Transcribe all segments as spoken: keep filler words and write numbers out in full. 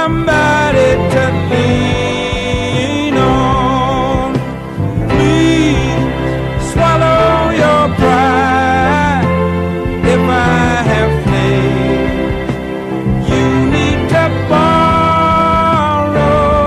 somebody to lean on. Please swallow your pride. If I have faith, you need to borrow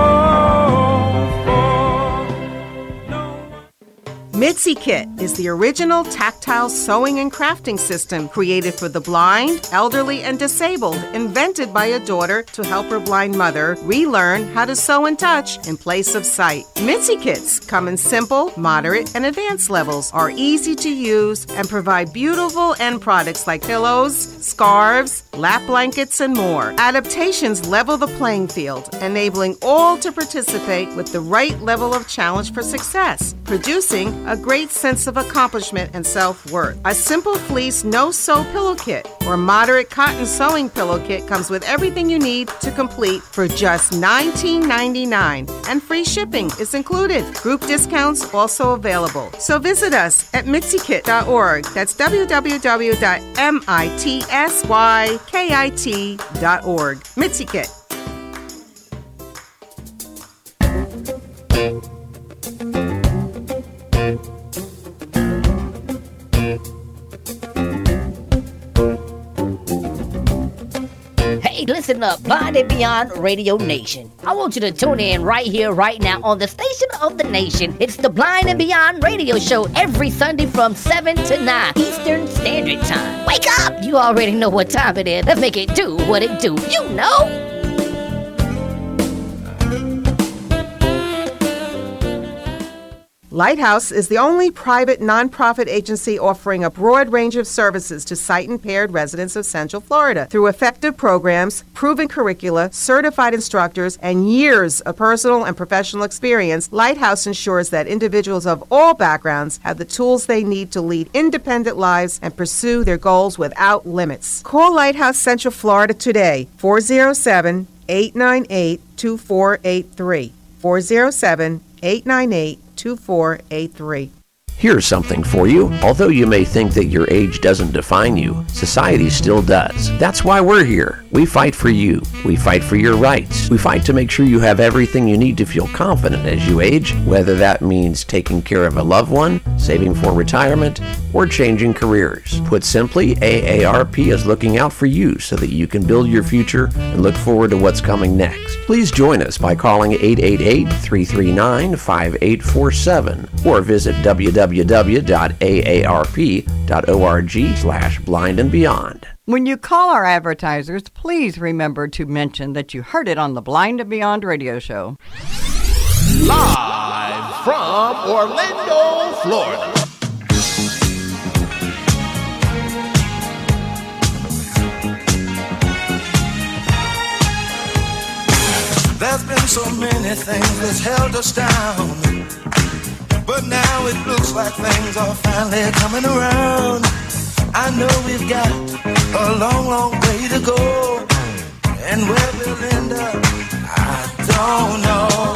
for no one. Mitzi Kit is the original tactile sewing and crafting system created for the blind, elderly, and disabled, invented by a daughter to help her blind mother relearn how to sew and touch in place of sight. Mitzi Kits come in simple, moderate, and advanced levels, are easy to use, and provide beautiful end products like pillows, scarves, lap blankets, and more. Adaptations level the playing field, enabling all to participate with the right level of challenge for success, producing a great sense of accomplishment and self-worth. A simple fleece no-sew pillow kit or moderate cotton sewing pillow kit comes with everything you need to complete for just nineteen ninety-nine dollars, and free shipping is included. Group discounts also available. So visit us at mitzi kit dot org. That's w w w dot mitzy kit dot org. Mitzi Kit. Hey, listen up, Blind and Beyond Radio Nation. I want you to tune in right here, right now, on the station of the nation. It's the Blind and Beyond Radio Show every Sunday from seven to nine Eastern Standard Time. Wake up! You already know what time it is. Let's make it do what it do. You know! Lighthouse is the only private nonprofit agency offering a broad range of services to sight-impaired residents of Central Florida. Through effective programs, proven curricula, certified instructors, and years of personal and professional experience, Lighthouse ensures that individuals of all backgrounds have the tools they need to lead independent lives and pursue their goals without limits. Call Lighthouse Central Florida today, four oh seven, eight nine eight, two four eight three, four oh seven, eight nine eight, two four eight three. Here's something for you. Although you may think that your age doesn't define you, society still does. That's why we're here. We fight for you. We fight for your rights. We fight to make sure you have everything you need to feel confident as you age, whether that means taking care of a loved one, saving for retirement, or changing careers. Put simply, A A R P is looking out for you so that you can build your future and look forward to what's coming next. Please join us by calling eight eight eight, three three nine, five eight four seven or visit w w w dot a a r p dot org slash blind and beyond. When you call our advertisers, please remember to mention that you heard it on the Blind and Beyond radio show. Live from Orlando, Florida. There's been so many things that's held us down, but now it looks like things are finally coming around. I know we've got a long, long way to go, and where we'll end up, I don't know.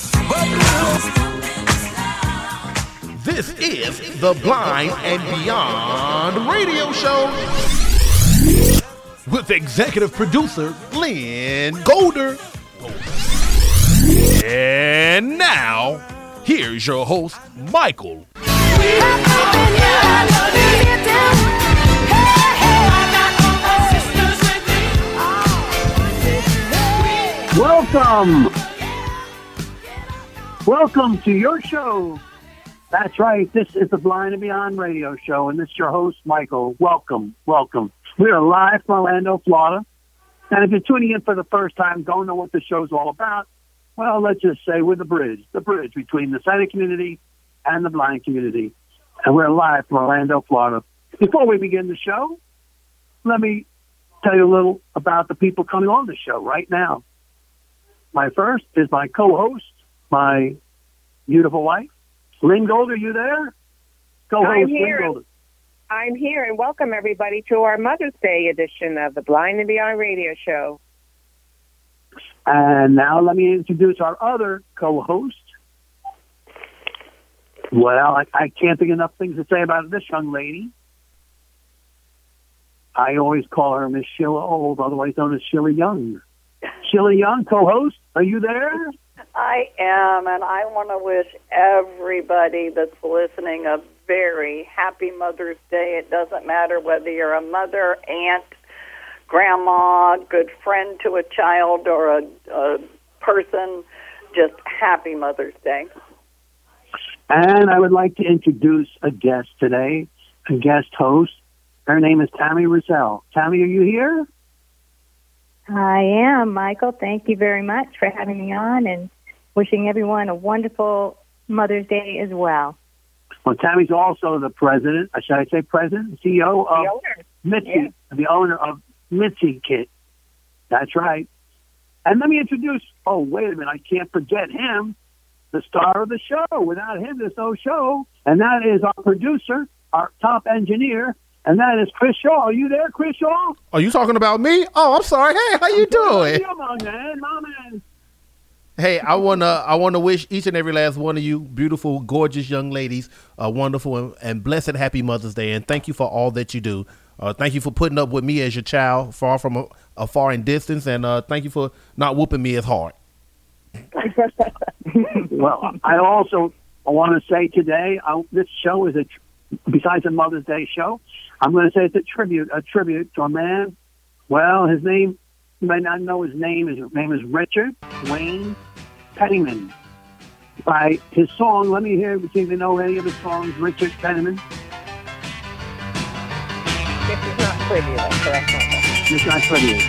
But this is the Blind and Beyond radio show with executive producer Lynn Golder. And now, here's your host, Michael. Welcome. Welcome to your show. That's right. This is the Blind and Beyond radio show, and this is your host, Michael. Welcome. Welcome. We are live from Orlando, Florida. And if you're tuning in for the first time, don't know what the show's all about, well, let's just say we're the bridge, the bridge between the sighted community and the blind community. And we're live from Orlando, Florida. Before we begin the show, let me tell you a little about the people coming on the show right now. My first is my co-host, my beautiful wife, Lynn Golder. You there? Co-host I'm here. Lynn Golder. I'm here, and welcome everybody to our Mother's Day edition of the Blind and Beyond radio show. And now let me introduce our other co-host. Well, I, I can't think enough things to say about this young lady. I always call her Miss Sheila Old, otherwise known as Sheila Young. Sheila Young, co-host. Are you there? I am, and I want to wish everybody that's listening a very happy Mother's Day. It doesn't matter whether you're a mother, aunt, grandma, good friend to a child, or a, a person. Just happy Mother's Day. And I would like to introduce a guest today, a guest host. Her name is Tammy Rizal. Tammy, are you here? I am, Michael. Thank you very much for having me on and wishing everyone a wonderful Mother's Day as well. Well, Tammy's also the president, uh, should I say president, C E O of Mitzi, yeah. the owner of Mitzi Kit. That's right. And let me introduce, oh, wait a minute, I can't forget him, the star of the show. Without him, there's no show. And that is our producer, our top engineer, and that is Chris Shaw. Are you there, Chris Shaw? Are you talking about me? Oh, I'm sorry. Hey, how you doing? Come on, man. My man. Hey, I wanna I wanna wish each and every last one of you beautiful, gorgeous young ladies a wonderful and, and blessed happy Mother's Day, and thank you for all that you do. Uh, thank you for putting up with me as your child, far from a, a far in distance, and uh, thank you for not whooping me as hard. Well, I also want to say today, I, this show is a besides a Mother's Day show, I'm going to say it's a tribute, a tribute to a man. Well, his name, you may not know his name. His name is Richard Wayne Penniman. By his song, let me hear if you know any of his songs, Richard Penniman. This is not tribute, that's correct. This is not tribute.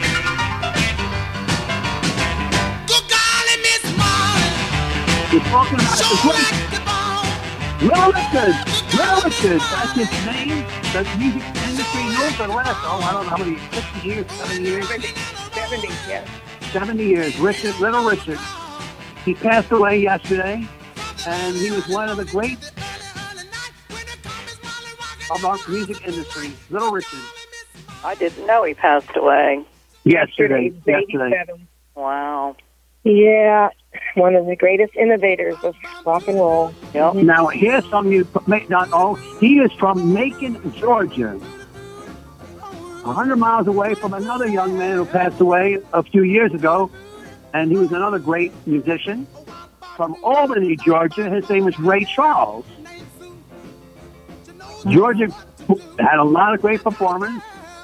He's talking about the Little Richard. Little Richard. That's his name. The music industry knows for the last, oh, I don't know how many, fifty years, seventy years? seventy, yes. seventy years. Richard, Little Richard. He passed away yesterday, and he was one of the great of our music industry. Little Richard. I didn't know he passed away. Yesterday. Yesterday. Wow. Yeah, one of the greatest innovators of rock and roll. Yep. Now, here's some you may not know. He is from Macon, Georgia. A hundred miles away from another young man who passed away a few years ago, and he was another great musician. From Albany, Georgia, his name is Ray Charles. Georgia had a lot of great performers.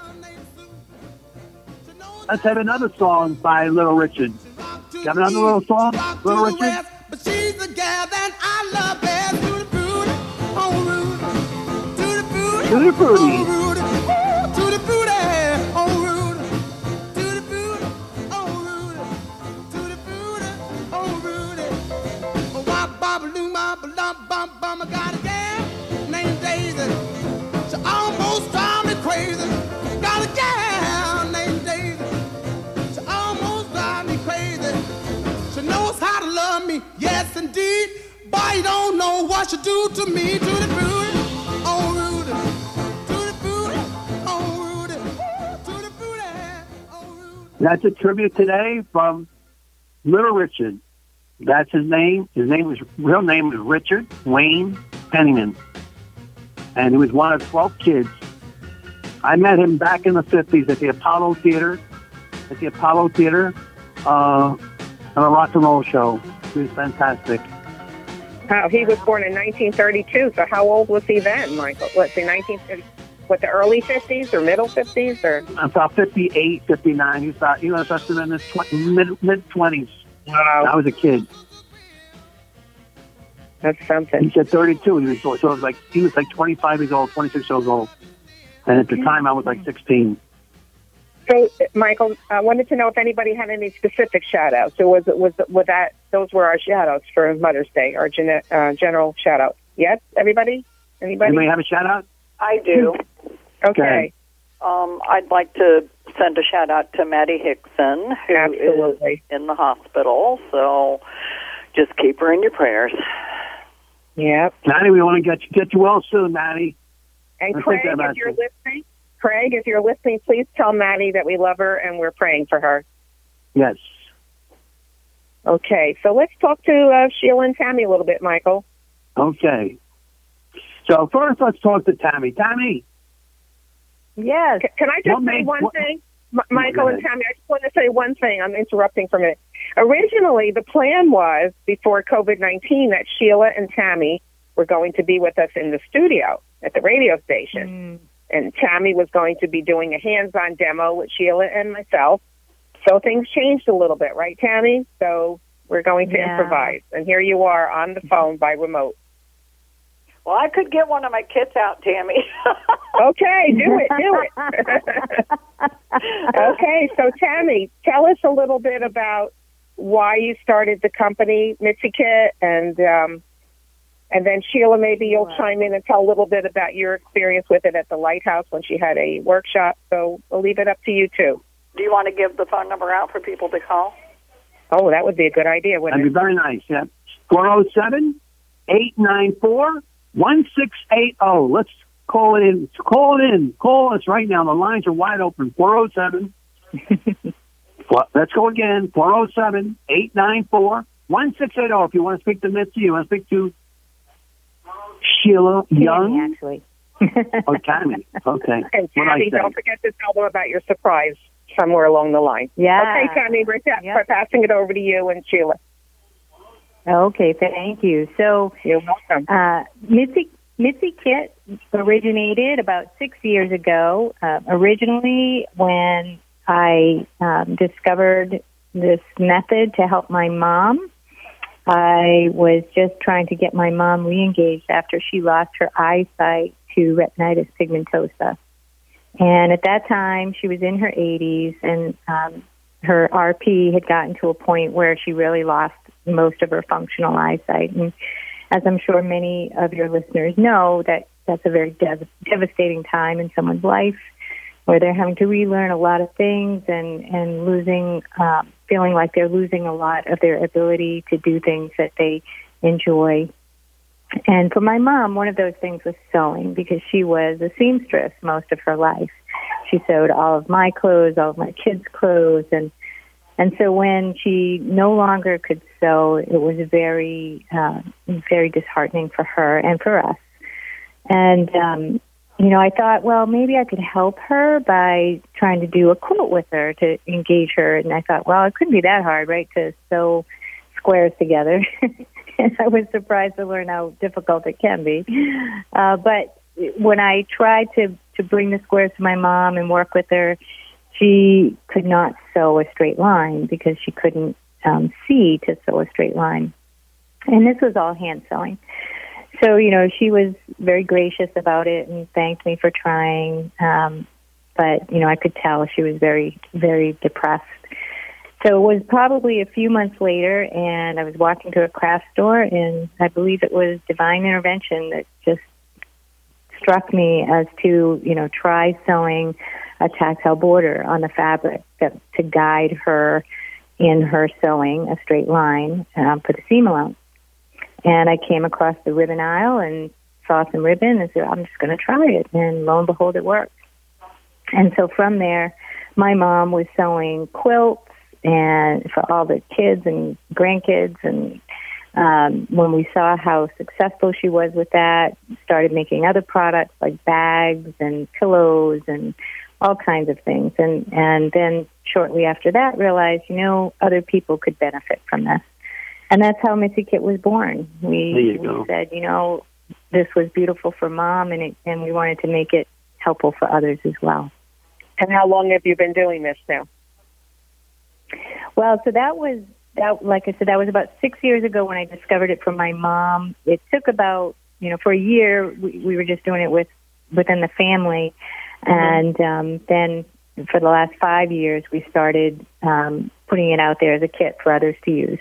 Let's have another song by Little Richard. Got another little song, Little Richard? But she's the gal that I love best. Tutti frutti, oh Rudy. Tutti frutti, Tutti Frutti. oh Rudy. Tutti frutti, oh Rudy. Tutti frutti, oh Rudy. Tutti frutti, oh Rudy. Oh, wop, bop, loom, bop, lump, bum, bum. I got a gal named Daisy. She almost drives me crazy. Got a gal named Daisy. She almost drives me crazy. She knows how to love me, yes indeed. Boy, you don't know what she do to me. To the fruity, oh Rudy. To the fruity, oh Rudy. To the fruity, oh Rudy. That's a tribute today from Little Richard. That's his name. His name was real name was Richard Wayne Penniman, and he was one of twelve kids. I met him back in the fifties at the Apollo Theater. At the Apollo Theater. Uh, on a rock and roll show. He was fantastic. Wow, he was born in nineteen thirty-two, so how old was he then, Michael? Let's see, nineteen, what, the early fifties or middle fifties? Or? About fifty-eight, fifty-nine. He was, about, he was in his tw- mid, mid-twenties. Wow. I was a kid. That's something. He said thirty-two. He was, so it was like, he was like twenty-five years old, twenty-six years old. And at the time, I was like sixteen. So, Michael, I wanted to know if anybody had any specific shout-outs. So was it was was that those were our shout-outs for Mother's Day, our gen- uh, general shout-out. Yes, everybody? Anybody? Anybody have a shout-out? I do. Okay. Um, I'd like to send a shout-out to Maddie Hickson, who Absolutely. is in the hospital. So just keep her in your prayers. Yep. Maddie, we want to get you, get you well soon, Maddie. And I Craig, think that if you're matters. listening, Craig, if you're listening, please tell Maddie that we love her and we're praying for her. Yes. Okay, so let's talk to uh, Sheila and Tammy a little bit, Michael. Okay. So first, let's talk to Tammy. Tammy. Yes. C- can I just What say made- one what- thing? M- Michael and Tammy, I just want to say one thing. I'm interrupting for a minute. Originally, the plan was, before COVID nineteen, that Sheila and Tammy were going to be with us in the studio at the radio station. Mm. And Tammy was going to be doing a hands-on demo with Sheila and myself. So things changed a little bit, right, Tammy? So we're going to yeah. improvise. And here you are on the phone by remote. Well, I could get one of my kits out, Tammy. Okay, do it, do it. Okay, so Tammy, tell us a little bit about why you started the company, Mitzi Kit, and um, and then Sheila, maybe you'll wow. chime in and tell a little bit about your experience with it at the Lighthouse when she had a workshop. So we'll leave it up to you, too. Do you want to give the phone number out for people to call? Oh, that would be a good idea, wouldn't That'd it? be very nice, yeah. four oh seven, eight nine four, one six eight oh. Let's call it in. Call it in. Call us right now. The lines are wide open. four oh seven. Let's go again. four oh seven, eight nine four, one six eight oh. If you want to speak to Mitzi, you want to speak to Sheila Young? Tammy, actually. Oh, Tammy. Okay. And Tammy, don't forget to tell them about your surprise somewhere along the line. Yeah. Okay, Tammy, we're ta- yep. passing it over to you and Sheila. Okay, thank you. So, You're welcome. Uh, Mitzi, Mitzi Kit originated about six years ago. Uh, originally, when I um, discovered this method to help my mom, I was just trying to get my mom re-engaged after she lost her eyesight to retinitis pigmentosa. And at that time, she was in her eighties, and um, her R P had gotten to a point where she really lost most of her functional eyesight. And as I'm sure many of your listeners know, that that's a very dev- devastating time in someone's life where they're having to relearn a lot of things and, and losing, uh, feeling like they're losing a lot of their ability to do things that they enjoy. And for my mom, one of those things was sewing, because she was a seamstress most of her life. She sewed all of my clothes, all of my kids' clothes, and and so when she no longer could sew, it was very, uh, very disheartening for her and for us. And, um, you know, I thought, well, maybe I could help her by trying to do a quilt with her to engage her. And I thought, well, it couldn't be that hard, right, to sew squares together. And I was surprised to learn how difficult it can be. Uh, but when I tried to, to bring the squares to my mom and work with her, she could not sew a straight line because she couldn't um, see to sew a straight line. And this was all hand sewing. So, you know, she was very gracious about it and thanked me for trying. Um, but, you know, I could tell she was very, very depressed. So it was probably a few months later, and I was walking to a craft store, and I believe it was divine intervention that just struck me as to, you know, try sewing a tactile border on the fabric that, to guide her in her sewing a straight line um, for the seam allowance. And I came across the ribbon aisle and saw some ribbon and said, I'm just going to try it. And lo and behold, it worked. And so from there, my mom was sewing quilts and for all the kids and grandkids. And um, when we saw how successful she was with that, started making other products like bags and pillows and all kinds of things. And, and then shortly after that, realized, you know, other people could benefit from this. And that's how Mitzi Kit was born. We, we said, you know, this was beautiful for Mom, and it, and we wanted to make it helpful for others as well. And how long have you been doing this now? Well, so that was, that, like I said, that was about six years ago when I discovered it from my mom. It took about, you know, for a year, we, we were just doing it with within the family. And um, then for the last five years, we started um, putting it out there as a kit for others to use.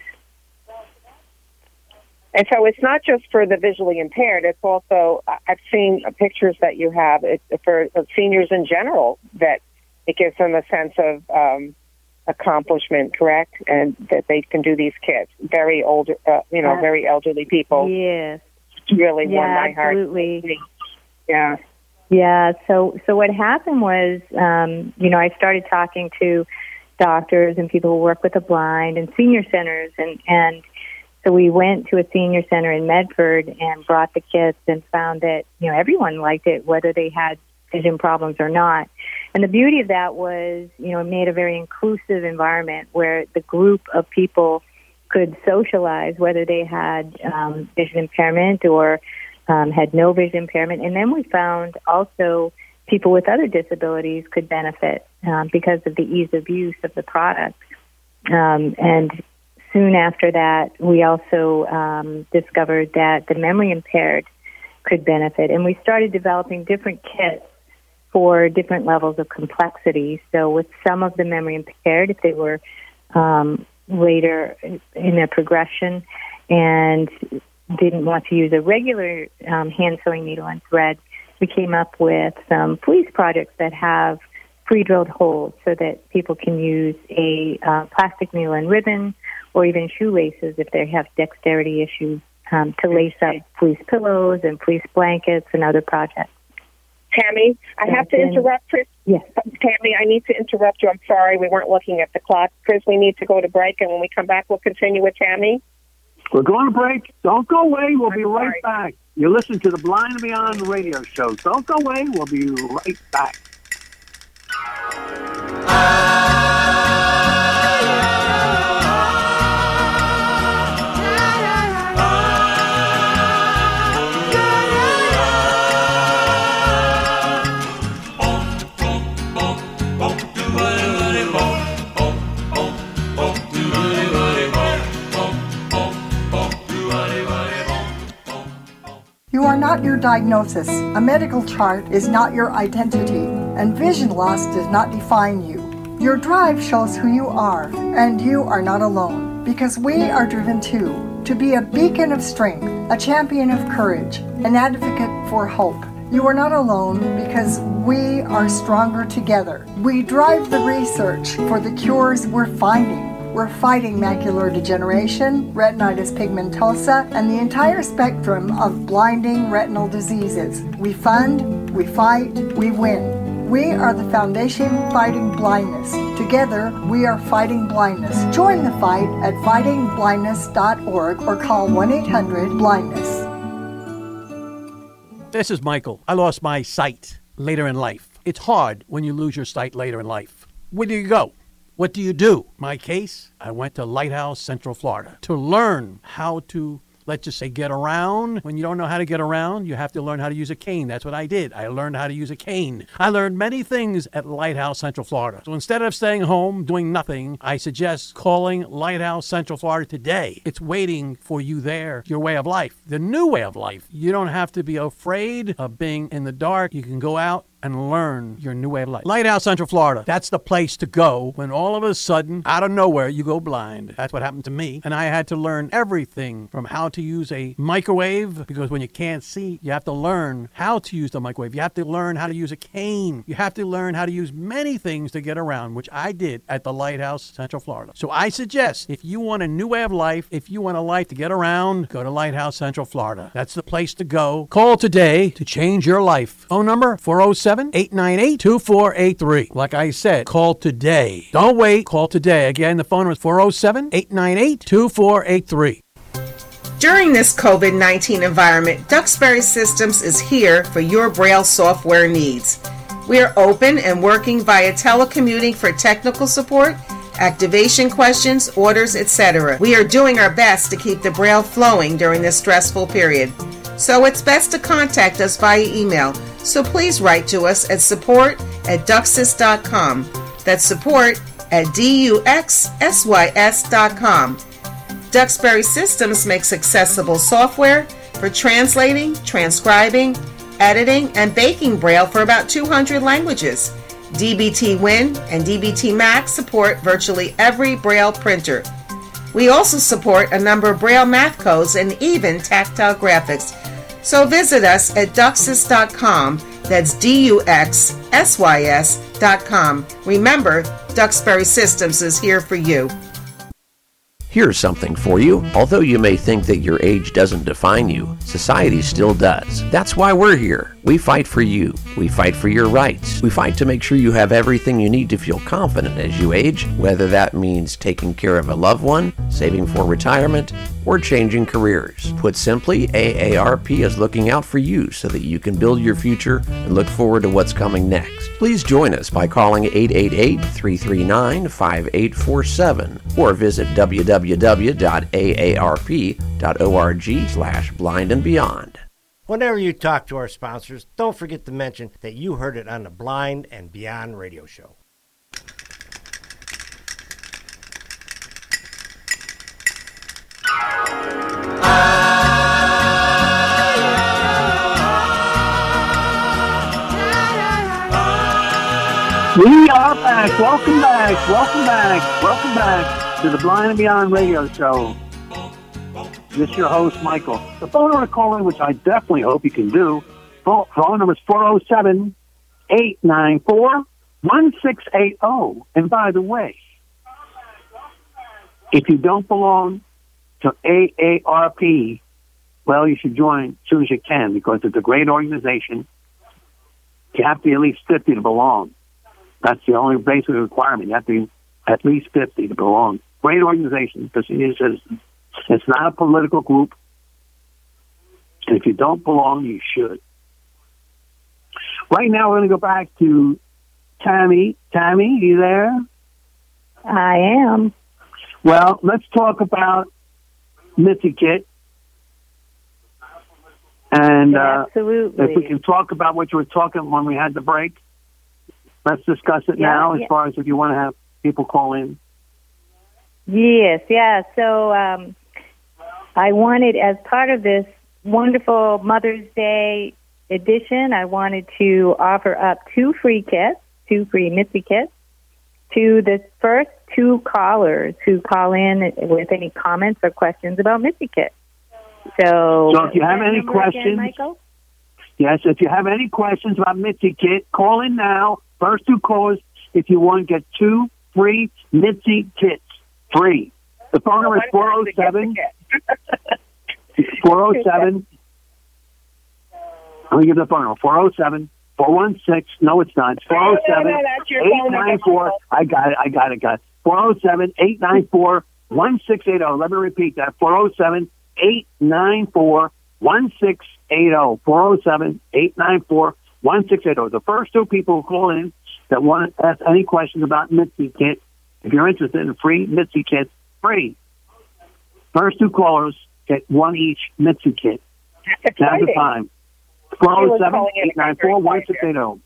And so it's not just for the visually impaired. It's also, I've seen pictures that you have it, for seniors in general, that it gives them a sense of um, accomplishment, correct? And that they can do these kits. Very older, uh, you know, very elderly people. Yes. Really yeah, warm my heart. Absolutely. Yeah. Yeah, so so what happened was, um, you know, I started talking to doctors and people who work with the blind and senior centers, and, and so we went to a senior center in Medford and brought the kits and found that, you know, everyone liked it, whether they had vision problems or not. And the beauty of that was, you know, it made a very inclusive environment where the group of people could socialize, whether they had um, vision impairment or um, had no vision impairment. And then we found also people with other disabilities could benefit um, because of the ease of use of the product. Um, and soon after that, we also um, discovered that the memory impaired could benefit. And we started developing different kits for different levels of complexity. So with some of the memory impaired, if they were um, later in their progression and didn't want to use a regular um, hand sewing needle and thread, we came up with some fleece projects that have pre-drilled holes so that people can use a uh, plastic needle and ribbon or even shoelaces if they have dexterity issues um, to lace up fleece pillows and fleece blankets and other projects. Tammy, I have to interrupt, Chris. Yes. Tammy, I need to interrupt you. I'm sorry, we weren't looking at the clock. Chris, we need to go to break, and when we come back, we'll continue with Tammy. We're going to break. Don't go away. We'll be right back. You listen to the Blind and Beyond radio show. Don't go away. We'll be right back. You are not your diagnosis. A medical chart is not your identity, and vision loss does not define you. Your drive shows who you are, and you are not alone, because we are driven too, to be a beacon of strength, a champion of courage, an advocate for hope. You are not alone because we are stronger together. We drive the research for the cures we're finding. We're fighting macular degeneration, retinitis pigmentosa, and the entire spectrum of blinding retinal diseases. We fund, we fight, we win. We are the Foundation Fighting Blindness. Together, we are fighting blindness. Join the fight at fighting blindness dot org or call one eight hundred blindness. This is Michael. I lost my sight later in life. It's hard when you lose your sight later in life. Where do you go? What do you do? My case, I went to Lighthouse, Central Florida to learn how to, let's just say, get around. When you don't know how to get around, you have to learn how to use a cane. That's what I did. I learned how to use a cane. I learned many things at Lighthouse, Central Florida. So instead of staying home doing nothing, I suggest calling Lighthouse, Central Florida today. It's waiting for you there, your way of life, the new way of life. You don't have to be afraid of being in the dark. You can go out and learn your new way of life. Lighthouse, Central Florida. That's the place to go when all of a sudden, out of nowhere, you go blind. That's what happened to me. And I had to learn everything from how to use a microwave, because when you can't see, you have to learn how to use the microwave. You have to learn how to use a cane. You have to learn how to use many things to get around, which I did at the Lighthouse, Central Florida. So I suggest, if you want a new way of life, if you want a life to get around, go to Lighthouse, Central Florida. That's the place to go. Call today to change your life. Phone number, four oh seven, eight nine eight, two four eight three. Like I said, call today. Don't wait. Call today. Again, the phone number is four oh seven, eight nine eight, two four eight three. During this COVID nineteen environment, Duxbury Systems is here for your Braille software needs. We are open and working via telecommuting for technical support, activation questions, orders, et cetera. We are doing our best to keep the Braille flowing during this stressful period. So it's best to contact us via email. So please write to us at support at duxsys dot com. That's support at D U X S Y S dot com. Duxbury Systems makes accessible software for translating, transcribing, editing, and baking Braille for about two hundred languages. D B T Win and D B T Max support virtually every Braille printer. We also support a number of Braille math codes and even tactile graphics. So visit us at duxsys dot com. That's D U X S Y S dot com. Remember, Duxbury Systems is here for you. Here's something for you. Although you may think that your age doesn't define you, society still does. That's why we're here. We fight for you. We fight for your rights. We fight to make sure you have everything you need to feel confident as you age, whether that means taking care of a loved one, saving for retirement, or changing careers. Put simply, A A R P is looking out for you so that you can build your future and look forward to what's coming next. Please join us by calling eight eight eight, three three nine, five eight four seven or visit w w w dot a a r p dot org slash blind and beyond. Whenever you talk to our sponsors, don't forget to mention that you heard it on the Blind and Beyond radio show. We are back. Welcome back. Welcome back. Welcome back to the Blind and Beyond radio show. This is your host, Michael. The phone number to call in, which I definitely hope you can do, phone, phone number is four oh seven, eight nine four, one six eight oh. And by the way, if you don't belong to A A R P, well, you should join as soon as you can because it's a great organization. You have to be at least fifty to belong. That's the only basic requirement. You have to be at least fifty to belong. Great organization for senior citizens. It's not a political group. And if you don't belong, you should. Right now, we're going to go back to Tammy. Tammy, you there? I am. Well, let's talk about Mitzi Kit. And uh, Absolutely. if we can talk about what you were talking when we had the break, let's discuss it Yeah, now as yeah. far as if you want to have people call in. Yes, yeah. So um, I wanted, as part of this wonderful Mother's Day edition, I wanted to offer up two free kits, two free Mitzi kits, to the first two callers who call in with any comments or questions about Mitzi Kit. So, So if you have that any number again, questions, Michael? yes, if you have any questions about Mitzi Kit, call in now. First two callers, if you want, get two free Mitzi Kits. Free. The phone number is four oh seven, four oh seven, let me give the phone number, four oh seven, four one six, no it's not, it's four oh seven, No, no, no, that's your eight phone number, nine four, Michael. I got it, I got it, got it, four oh seven, eight nine four, one six eight oh, let me repeat that, four oh seven, eight nine four, one six eight oh, four oh seven, eight nine four, one six eight oh. The first two people who call in that want to ask any questions about Mitzi Kit, if you're interested in free Mitzi Kits, free. First two callers get one each Mitzi Kit. That's Now's the exciting. time. four oh seven, eight nine four, one six eight oh.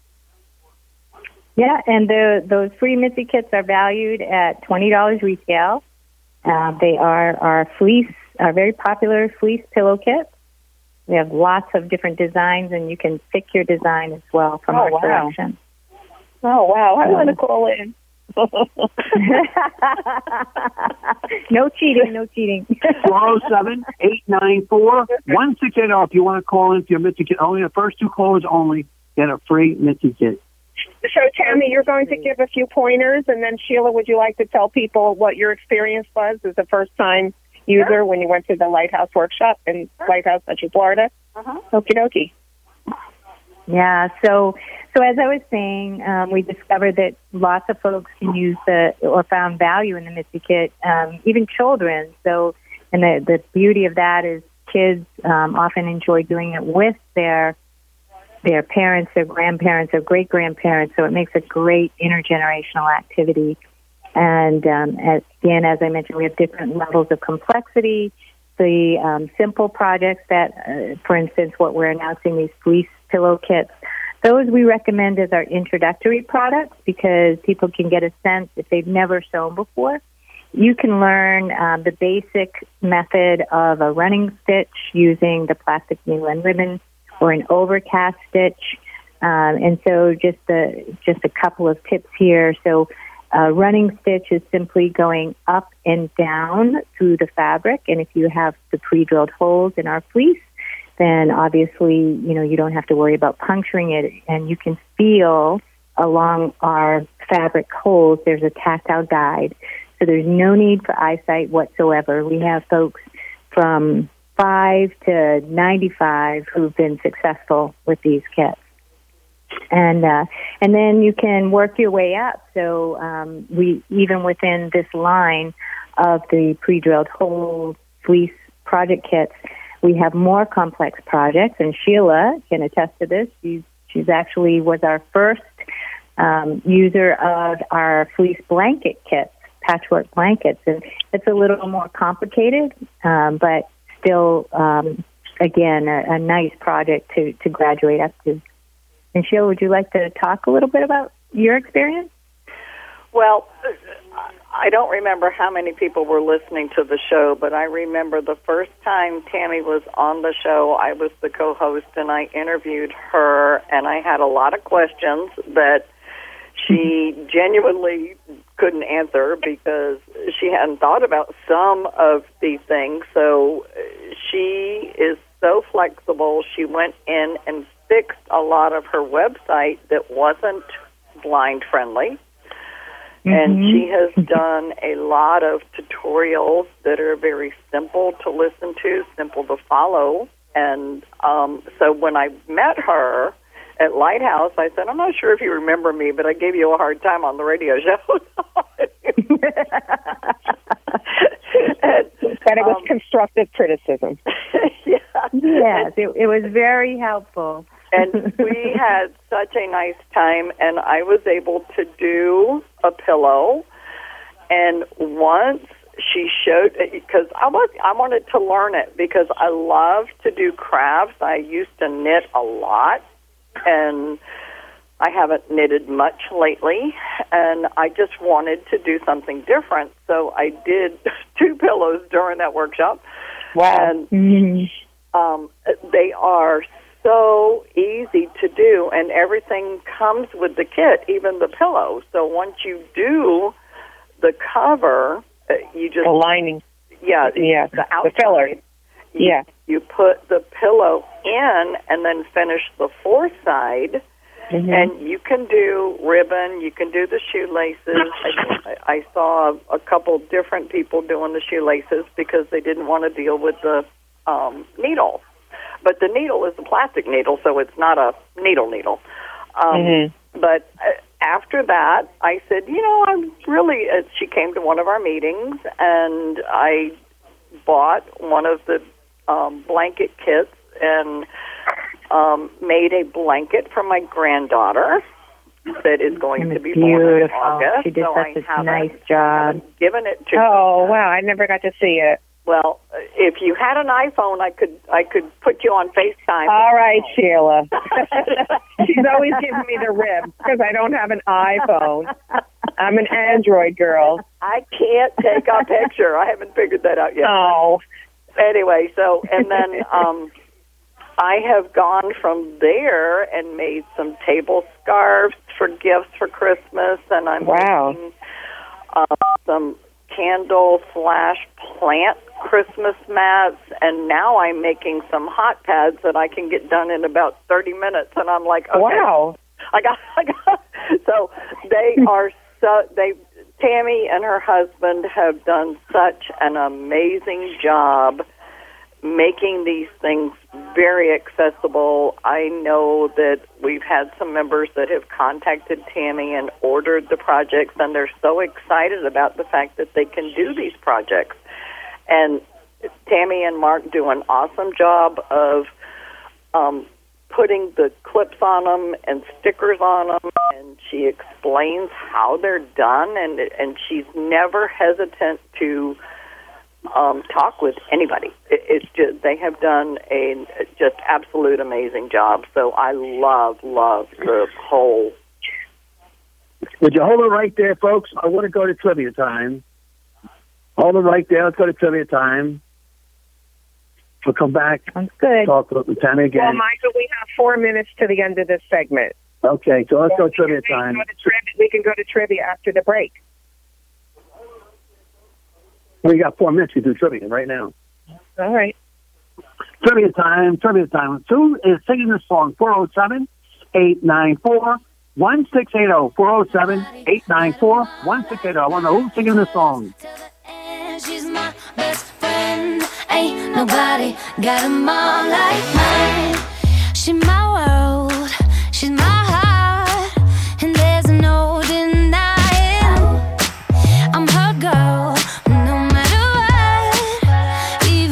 Yeah, and the, those free Mitzi kits are valued at twenty dollars retail. Uh, they are our fleece, our very popular fleece pillow kits. We have lots of different designs, and you can pick your design as well from Oh, our wow. selection. Oh, wow. I Um, want to call in. No cheating, no cheating. four oh seven, eight nine four, one six eight oh. If you want to call in for your Mitzi Kit, only the first two callers only get a free Mitzi Kit. So, Tammy, you're going to give a few pointers, and then, Sheila, would you like to tell people what your experience was as a first-time user when you went to the Lighthouse Workshop in Lighthouse, Central Florida? Uh-huh. Okie dokie. Yeah, so so as I was saying, um, we discovered that lots of folks can use the or found value in the Mitzi Kit, um, even children. So, and the the beauty of that is kids um, often enjoy doing it with their their parents, their grandparents, their great grandparents. So it makes a great intergenerational activity. And um, as, again, as I mentioned, we have different levels of complexity. The um, simple projects that, uh, for instance, what we're announcing, these fleece pillow kits, those we recommend as our introductory products because people can get a sense if they've never sewn before. You can learn um, the basic method of a running stitch using the plastic needle and ribbon or an overcast stitch. Um, and so just a, just a couple of tips here. So a running stitch is simply going up and down through the fabric. And if you have the pre-drilled holes in our fleece, then obviously, you know, you don't have to worry about puncturing it. And you can feel along our fabric holes, there's a tactile guide. So there's no need for eyesight whatsoever. We have folks from five to ninety-five who've been successful with these kits. And uh, and then you can work your way up. So um, we even within this line of the pre-drilled holes fleece project kits. We have more complex projects, and Sheila can attest to this. She's, she's actually was our first um, user of our fleece blanket kits, patchwork blankets, and it's a little more complicated, um, but still, um, again, a, a nice project to, to graduate up to. And Sheila, would you like to talk a little bit about your experience? Well, I don't remember how many people were listening to the show, but I remember the first time Tammy was on the show, I was the co-host, and I interviewed her, and I had a lot of questions that she genuinely couldn't answer because she hadn't thought about some of these things. So she is so flexible. She went in and fixed a lot of her website that wasn't blind-friendly. Mm-hmm. And she has done a lot of tutorials that are very simple to listen to, simple to follow. And um, so when I met her at Lighthouse, I said, I'm not sure if you remember me, but I gave you a hard time on the radio show. and, and it was um, constructive criticism. yeah. Yes, it, it was very helpful. And we had such a nice time, and I was able to do a pillow. And once she showed, because I was, I wanted to learn it because I love to do crafts. I used to knit a lot, and I haven't knitted much lately, and I just wanted to do something different. So I did two pillows during that workshop. Wow. And mm-hmm. um, they are so easy to do, and everything comes with the kit, even the pillow. So once you do the cover, uh, you just... The lining. Yeah. Yeah, the, outside, the filler. You, yeah. You put the pillow in and then finish the fourth side, mm-hmm. and you can do ribbon, you can do the shoelaces. I, I saw a couple different people doing the shoelaces because they didn't want to deal with the um, needle. But the needle is a plastic needle, so it's not a needle needle. Um, mm-hmm. But uh, after that, I said, you know, I'm really, uh, she came to one of our meetings, and I bought one of the um, blanket kits and um, made a blanket for my granddaughter that is going to be beautiful. born in August. She did so such I a nice job. Given it to Oh, wow, I never got to see it. Well, if you had an iPhone, I could I could put you on FaceTime. All right, Sheila. She's always giving me the rib because I don't have an iPhone. I'm an Android girl. I can't take a picture. I haven't figured that out yet. Oh. Anyway, so, and then um, I have gone from there and made some table scarves for gifts for Christmas, and I'm wow. making uh, some candle slash plant Christmas mats, and now I'm making some hot pads that I can get done in about thirty minutes, and I'm like, okay, wow, I got, I got. So they are so they. Tammy and her husband have done such an amazing job making these things very accessible. I know that we've had some members that have contacted Tammy and ordered the projects, and they're so excited about the fact that they can do these projects. And Tammy and Mark do an awesome job of um, putting the clips on them and stickers on them, and she explains how they're done, and and she's never hesitant to um, talk with anybody. It, it's just they have done a just absolute amazing job. So I love love the whole. Would you hold it right there, folks? I want to go to trivia time. Hold it right there. Let's go to trivia time. We'll come back. Sounds good. Talk with Tammy again. Well, Michael, we have four minutes to the end of this segment. Okay, so let's so go trivia time. Go to tri- we can go to trivia after the break. We got four minutes to do trivia right now. All right. Trivia time, trivia time. Who is singing this song? four oh seven, eight nine four, one six eight zero. four oh seven, eight nine four, one six eight zero. I want to know who's singing this song. She's my best friend. Ain't nobody got a mom like mine. She's my world. She's my heart. And there's no denying I'm her girl. No matter what,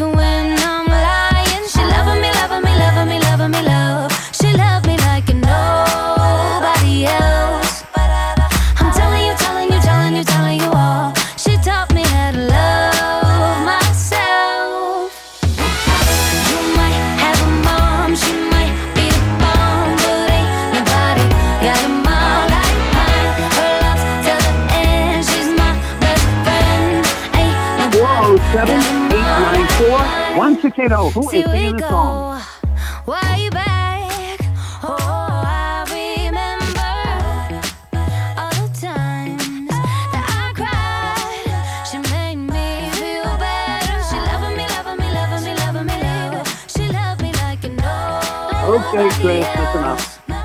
seven, eight nine four, one six eight zero. Who is singing the song? Way back, oh, I remember all the times that I cried. She made me feel better. She loving me, loving me, loving me, loving me, loving me. She loved me like an old. Okay, Chris, listen up.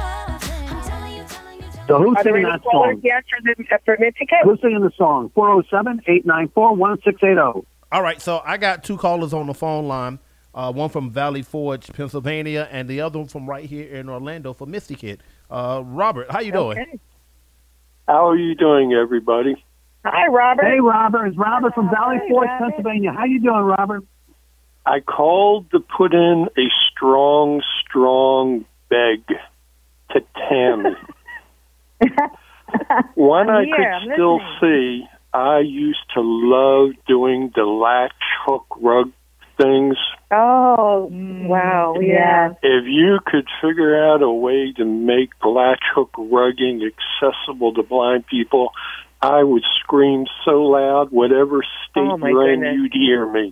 So who's Are there singing any that callers song? yet for, the, for Mitzi Kit? Who's singing the song? four oh seven, eight nine four, one six eight zero. All right, so I got two callers on the phone line. Uh, one from Valley Forge, Pennsylvania, and the other one from right here in Orlando for Misty Kid. Uh, Robert, how you doing? Okay. How are you doing, everybody? Hi, Robert. Hey, Robert. It's Robert from Valley Hi, Forge, Robert. Pennsylvania. How you doing, Robert? I called to put in a strong, strong beg to Tammy. When I here, could I'm still listening. see, I used to love doing the latch hook rug things. Oh, wow. Yeah. If you could figure out a way to make latch hook rugging accessible to blind people, I would scream so loud, whatever state Oh, my you're in, goodness. you'd hear me.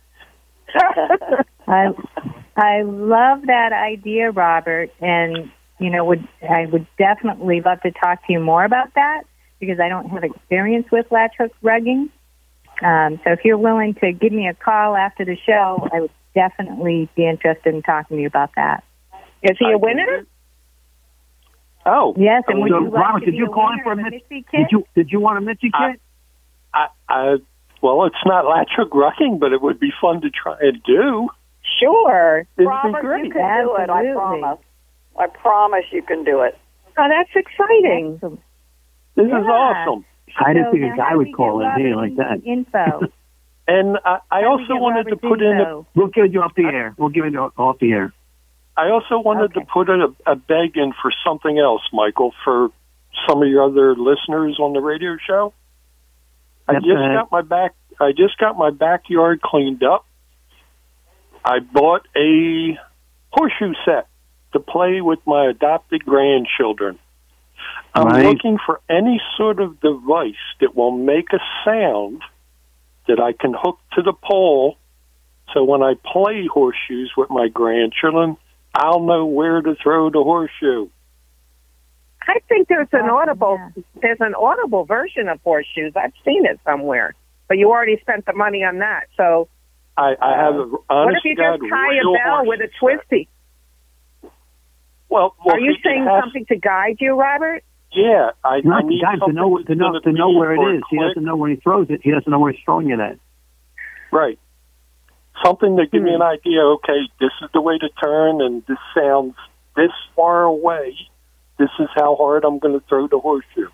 I I love that idea, Robert, and you know, would I would definitely love to talk to you more about that because I don't have experience with latch hook rugging. Um, so if you're willing to give me a call after the show, I would definitely be interested in talking to you about that. Is he a winner? Oh, Yes, and would So, you like Robert, to did be you a call in winner for a of a Mitzi? Mitzi Did Kit? you did you want a Mitzi I- kit? I, I, well, it's not latch hook rugging, but it would be fun to try and do. Sure. It'd be Robert, great. you can do it. I Absolutely. promise. I promise you can do it. Oh, that's exciting. Excellent. This Yeah. is awesome. I didn't So think a now guy how do would we call get in here Robert's like that. Info. And I, I How do we also get wanted to Robert's put in a, info? We'll give you off the air. We'll give you off the air. I also wanted Okay. to put in a, a beg in for something else, Michael, for some of your other listeners on the radio show. I Yep, just go ahead. got my back. I just got my backyard cleaned up. I bought a horseshoe set to play with my adopted grandchildren. I'm Right. looking for any sort of device that will make a sound that I can hook to the pole, so when I play horseshoes with my grandchildren, I'll know where to throw the horseshoe. I think there's an Oh, audible yeah. there's an audible version of horseshoes. I've seen it somewhere, but you already spent the money on that. So I, I have a what honest if you to God, just tie a real bell with a horseshoe set. twisty? Well, well Are you it saying has- something to guide you, Robert? Yeah, I, I Not need the guy to something know that's to know gonna to know be where for it a is. He click. doesn't know when he throws it. He doesn't know where he's throwing it at. Right. Something to give Hmm. me an idea, okay, this is the way to turn, and this sounds this far away. This is how hard I'm going to throw the horseshoe.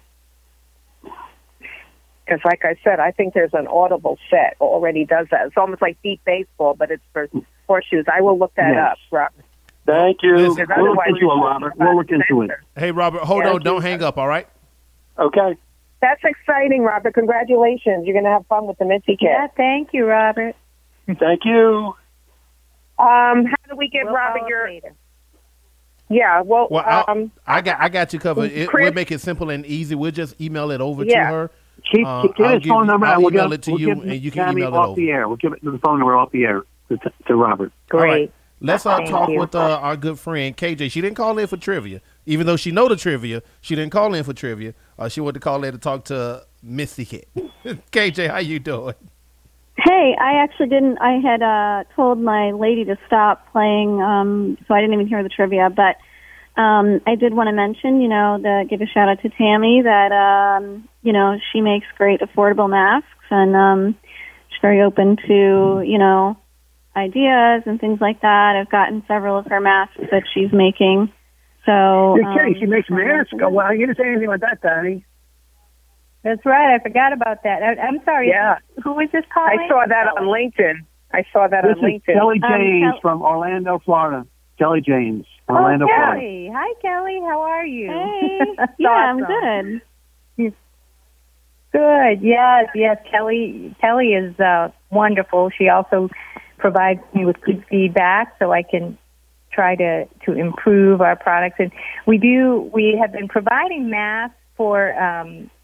Because, like I said, I think there's an audible set already does that. It's almost like deep baseball, but it's for horseshoes. I will look that Yes. up, Robert. Thank you. Listen, Because We'll look otherwise into it, you're Robert. talking We'll about look into it. sensor. Hey, Robert, hold Yeah, on. Don't okay. hang up, all right? Okay. That's exciting, Robert. Congratulations. You're going to have fun with the Mitzi Kit. Yeah, thank you, Robert. Thank you. Um, how do we get We'll Robert follow up your... later. Yeah, well, Well, I'll- um, I got I got you covered. It, Chris- we'll make it simple and easy. We'll just email it over Yeah. to her. Keep, Uh, keep, give I'll his give phone you- number I'll and we'll email give, it to we'll you, give and you can Tammy email it off over. the air. We'll give it the phone number off the air to, to Robert. All right. great. Let's uh, Thank talk you. with uh, our good friend K J. She didn't call in for trivia, even though she know the trivia. She didn't call in for trivia. Uh, she wanted to call in to talk to Missy Kit. K J, how you doing? Hey, I actually didn't. I had uh, told my lady to stop playing, um, so I didn't even hear the trivia. But um, I did want to mention, you know, the, give a shout out to Tammy that, um, you know, she makes great affordable masks, and um, she's very open to, you know, ideas and things like that. I've gotten several of her masks that she's making. So You're kidding. um, She makes I wanted masks. to- Oh, well, you didn't say anything about that, Danny. That's right. I forgot about that. I, I'm sorry. Yeah. Who was this calling? I saw that on LinkedIn. I saw that This on is LinkedIn. Kelly Um, James Kel- from Orlando, Florida. Kelly James, Oh, Orlando, Florida. Kelly. Hi, Kelly. How are you? Hey, That's yeah, I'm awesome. good. Good. Yes, yes. Kelly. Kelly is uh, wonderful. She also provides me with good feedback, so I can try to to improve our products. And we do. We have been providing masks for um,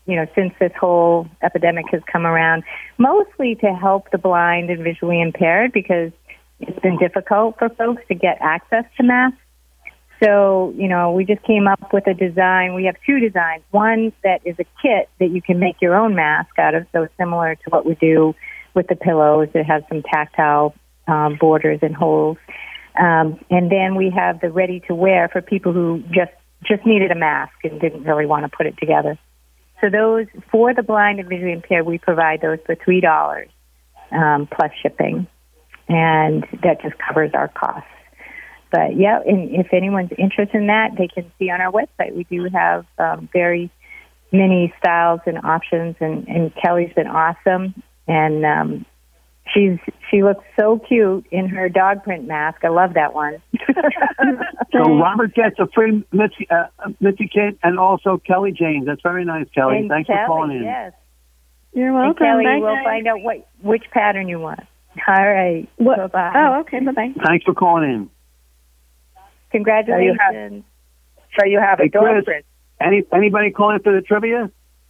you know, since this whole epidemic has come around, mostly to help the blind and visually impaired because it's been difficult for folks to get access to masks. So, you know, we just came up with a design. We have two designs. One that is a kit that you can make your own mask out of, so similar to what we do with the pillows. It has some tactile um, borders and holes. Um, and then we have the ready-to-wear for people who just, just needed a mask and didn't really want to put it together. So those, for the blind and visually impaired, we provide those for three dollars um, plus shipping. And that just covers our costs. But, yeah, and if anyone's interested in that, they can see on our website. We do have um, very many styles and options, and, and Kelly's been awesome. And um, she's she looks so cute in her dog print mask. I love that one. So Robert gets a free Mitzi, uh, Mitzi kit, and also Kelly James. That's very nice, Kelly. And Thanks Kelly, for calling in. Yes. You're And welcome. Kelly, Bye, we'll guys. find out what which pattern you want. All right. What? Bye-bye. Oh, okay. Bye-bye. Thanks for calling in. Congratulations. So you have, so you have Hey, a dog Chris, print. any, anybody calling for the trivia?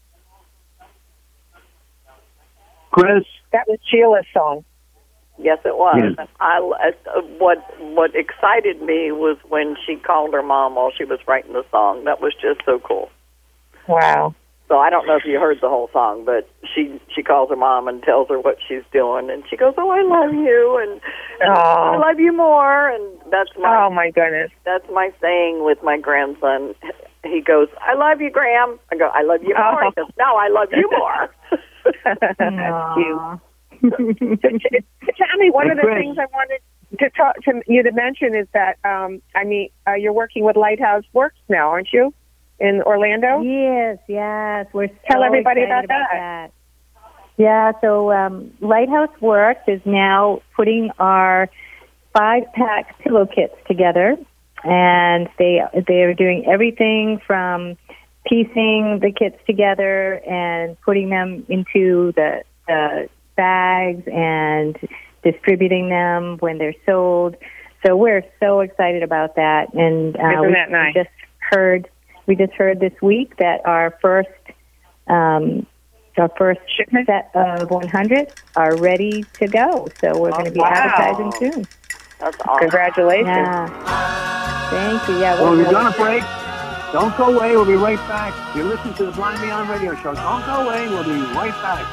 Chris? That was Sheila's song. Yes, it was. Yes. I uh, what what excited me was when she called her mom while she was writing the song. That was just so cool. Wow. So I don't know if you heard the whole song, but she she calls her mom and tells her what she's doing, and she goes, "Oh, I love you," and, and I love you more, and that's my Oh, my goodness. that's my saying with my grandson. He goes, "I love you, Graham." I go, "I love you more." He goes, "No, I love you more." That's cute. so, so, Tammy, one Hey, of the Chris. things I wanted to talk to you to mention is that um, I mean uh, you're working with Lighthouse Works now, aren't you, in Orlando? Yes, yes. We're Tell so everybody excited about that. Yeah, so um, Lighthouse Works is now putting our five-pack pillow kits together, and they they are doing everything from piecing the kits together and putting them into the, the bags and distributing them when they're sold. So we're so excited about that. And uh, Isn't we that nice? just heard we just heard this week that our first um, our first set of one hundred are ready to go. So we're going to be wow. advertising soon. That's awesome. Congratulations. Yeah. Thank you. Yeah. Well, we're we're really- going to break. Don't go away. We'll be right back. You're listening to the Blind Beyond Radio Show. Don't go away. We'll be right back.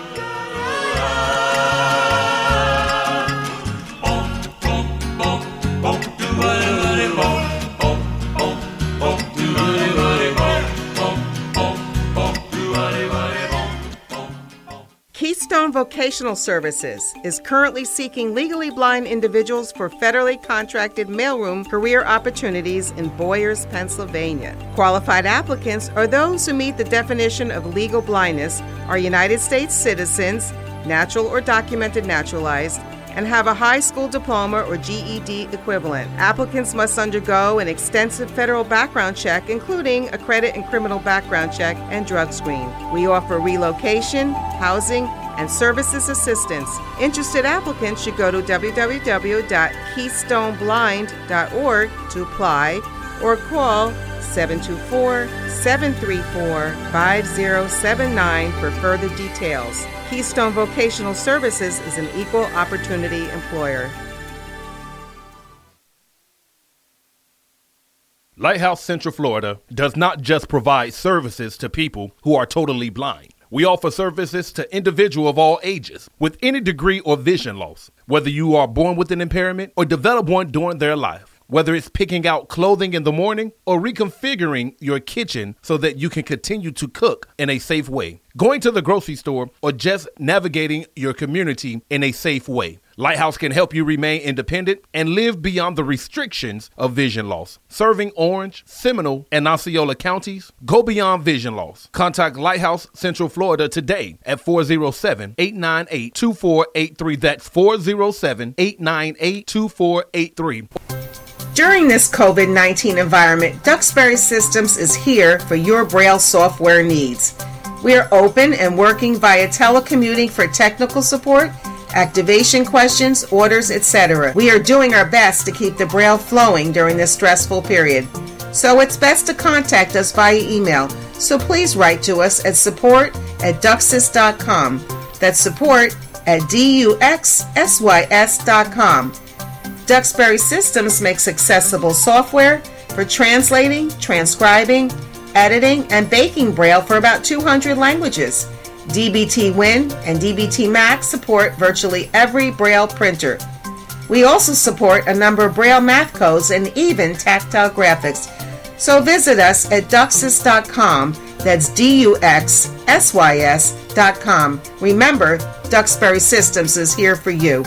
Keystone Vocational Services is currently seeking legally blind individuals for federally contracted mailroom career opportunities in Boyers, Pennsylvania. Qualified applicants are those who meet the definition of legal blindness, are United States citizens, natural or documented naturalized, and have a high school diploma or G E D equivalent. Applicants must undergo an extensive federal background check, including a credit and criminal background check and drug screen. We offer relocation, housing, and services assistance. Interested applicants should go to w w w dot keystone blind dot org to apply or call seven two four, seven three four, five zero seven nine for further details. Keystone Vocational Services is an equal opportunity employer. Lighthouse Central Florida does not just provide services to people who are totally blind. We offer services to individuals of all ages with any degree or vision loss, whether you are born with an impairment or develop one during their life. Whether it's picking out clothing in the morning or reconfiguring your kitchen so that you can continue to cook in a safe way, going to the grocery store, or just navigating your community in a safe way, Lighthouse can help you remain independent and live beyond the restrictions of vision loss. Serving Orange, Seminole, and Osceola counties, go beyond vision loss. Contact Lighthouse Central Florida today at four oh seven, eight nine eight, two four eight three. That's four oh seven, eight nine eight, two four eight three. During this COVID nineteen environment, Duxbury Systems is here for your Braille software needs. We are open and working via telecommuting for technical support, activation questions, orders, et cetera. We are doing our best to keep the Braille flowing during this stressful period. So it's best to contact us via email So please write to us at support at duxis dot com. That's support at D U X S Y S dot com. Duxbury Systems makes accessible software for translating, transcribing, editing, and baking Braille for about two hundred languages. D B T Win and D B T Max support virtually every Braille printer. We also support a number of Braille math codes and even tactile graphics. So visit us at duxis dot com. That's D U X S Y S dot com. Remember, Duxbury Systems is here for you.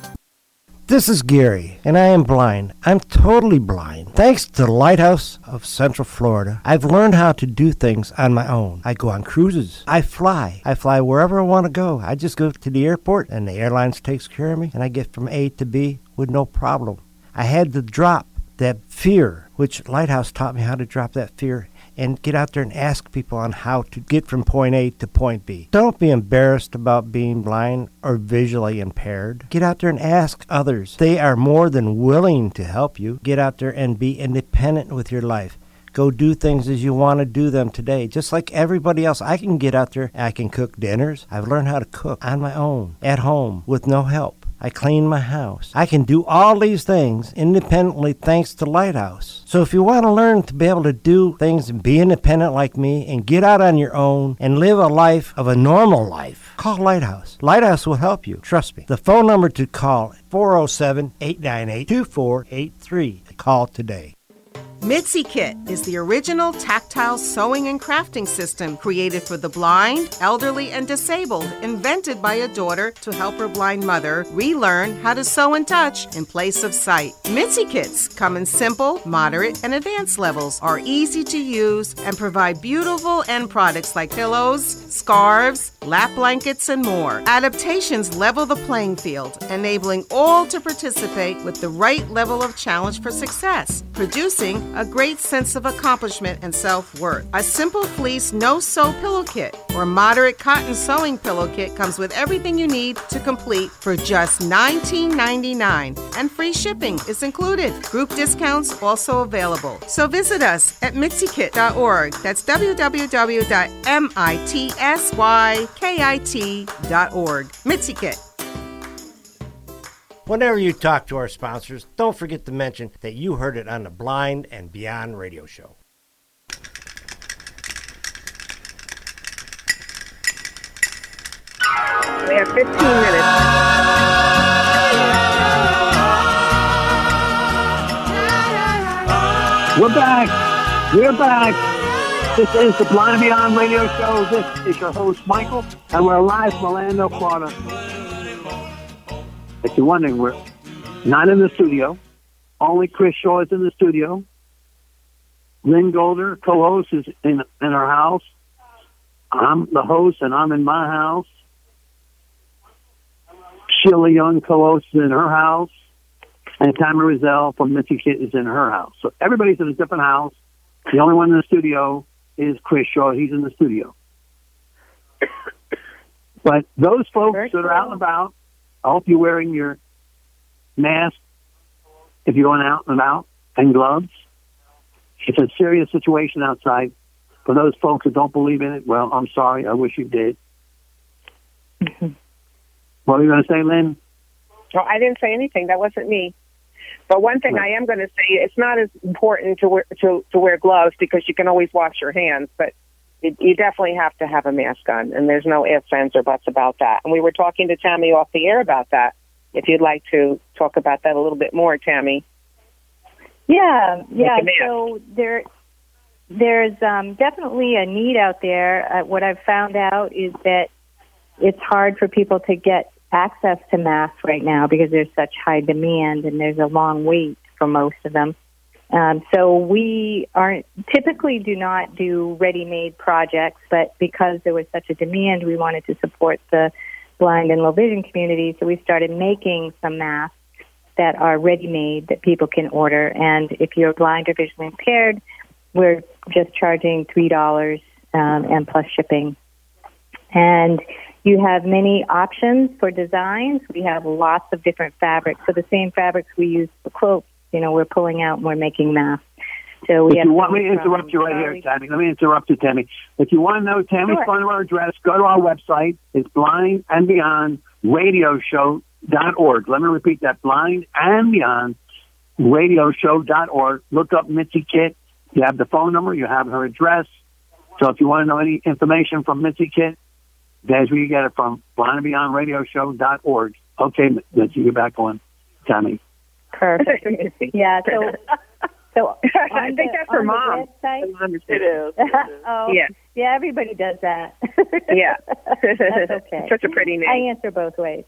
This is Gary, and I am blind. I'm totally blind. Thanks to the Lighthouse of Central Florida, I've learned how to do things on my own. I go on cruises. I fly. I fly wherever I want to go. I just go to the airport, and the airlines takes care of me, and I get from A to B with no problem. I had to drop that fear, which Lighthouse taught me how to drop that fear and get out there and ask people on how to get from point A to point B. Don't be embarrassed about being blind or visually impaired. Get out there and ask others. They are more than willing to help you. Get out there and be independent with your life. Go do things as you want to do them today. Just like everybody else, I can get out there and I can cook dinners. I've learned how to cook on my own, at home, with no help. I clean my house. I can do all these things independently thanks to Lighthouse. So if you want to learn to be able to do things and be independent like me and get out on your own and live a life of a normal life, call Lighthouse. Lighthouse will help you. Trust me. The phone number to call is four oh seven, eight nine eight, two four eight three. Call today. Mitzi Kit is the original tactile sewing and crafting system created for the blind, elderly, and disabled, invented by a daughter to help her blind mother relearn how to sew and touch in place of sight. Mitzi Kits come in simple, moderate, and advanced levels, are easy to use, and provide beautiful end products like pillows, scarves, lap blankets, and more. Adaptations level the playing field, enabling all to participate with the right level of challenge for success, producing a great sense of accomplishment and self-worth. A simple fleece no-sew pillow kit or moderate cotton sewing pillow kit comes with everything you need to complete for just nineteen ninety-nine dollars, and free shipping is included. Group discounts also available. So visit us at mitzi kit dot org. That's w w w dot mitzy kit dot org. Mitzi Kit. Whenever you talk to our sponsors, don't forget to mention that you heard it on the Blind and Beyond radio show. We have fifteen minutes. We're back. We're back. This is the Blind and Beyond radio show. This is your host, Michael, and we're live from Orlando, Florida. If you're wondering, we're not in the studio. Only Chris Shaw is in the studio. Lynn Golder, co-host, is in in her house. I'm the host, and I'm in my house. Sheila Young, co-host, is in her house. And Tamara Rizal from Mitzi Kit is in her house. So everybody's in a different house. The only one in the studio is Chris Shaw. He's in the studio. But those folks Very that are cool. out and about, I hope you're wearing your mask if you're going out and about, and gloves. It's a serious situation outside. For those folks that don't believe in it, well, I'm sorry. I wish you did. Mm-hmm. What are you going to say, Lynn? Oh, I didn't say anything. That wasn't me. But one thing I am going to say, it's not as important to wear, to, to wear gloves because you can always wash your hands, but it, you definitely have to have a mask on, and there's no ifs, ands, or buts about that. And we were talking to Tammy off the air about that. If you'd like to talk about that a little bit more, Tammy. Yeah, yeah. So there, there's um, definitely a need out there. Uh, what I've found out is that it's hard for people to get access to masks right now because there's such high demand and there's a long wait for most of them. Um, so we aren't typically do not do ready-made projects, but because there was such a demand, we wanted to support the blind and low vision community. So we started making some masks that are ready-made that people can order. And if you're blind or visually impaired, we're just charging three dollars um, and plus shipping. And you have many options for designs. We have lots of different fabrics. So the same fabrics we use for quilts, you know, we're pulling out and we're making masks. So we if have you want me to from interrupt you right here, Charlie- Tammy, let me interrupt you, Tammy. If you want to know Tammy's Sure. phone number address, go to our website. It's blind and beyond radio show dot org. Let me repeat that, blind and beyond radio show dot org. Look up Mitzi Kit. You have the phone number, you have her address. So if you want to know any information from Mitzi Kit, that's where you get it from, blind and beyond radio show dot org. Okay, Mitzi, you're back on, Tammy. Perfect. Yeah, so so I on think the- that's her on the mom. website- It is. oh, Yeah. yeah, everybody does that. Yeah. That's okay. Such a pretty name. I answer both ways.